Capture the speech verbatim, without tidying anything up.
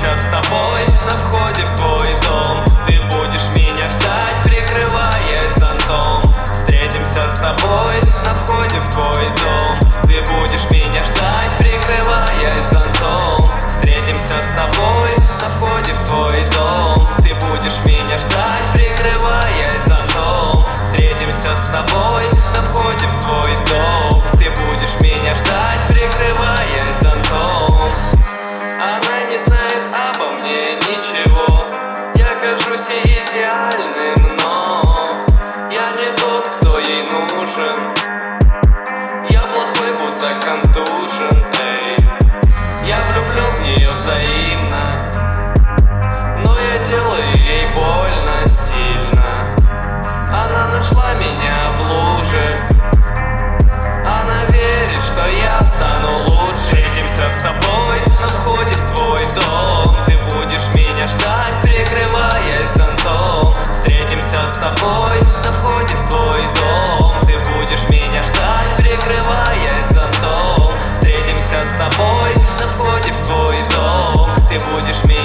Встретимся с тобой на входе в твой дом. Ты будешь меня ждать, прикрываясь зонтом. Встретимся с тобой на входе в твой дом. Ты будешь меня ждать, прикрываясь зонтом. Встретимся с тобой на входе в твой дом. Ты будешь меня ждать, прикрываясь зонтом. Встретимся с тобой на входе в твой дом. Ты будешь меня ждать, прикрываясь зонтом. Она не знает обо мне ничего. Я кажусь ей идеальным, но я не тот, кто ей нужен. Я плохой, будто контужен, эй. Я влюблен в нее взаимно, но я делаю ей больно сильно. Она нашла меня в луже. Она верит, что я стану лучше. Встретимся с тобой на входе в твой дом. Ты будешь меня ждать, прикрываясь зонтом. Встретимся с тобой на входе в твой дом. Ты будешь меня ждать, прикрываясь зонтом. Встретимся с тобой на входе в твой дом. Ты будешь меня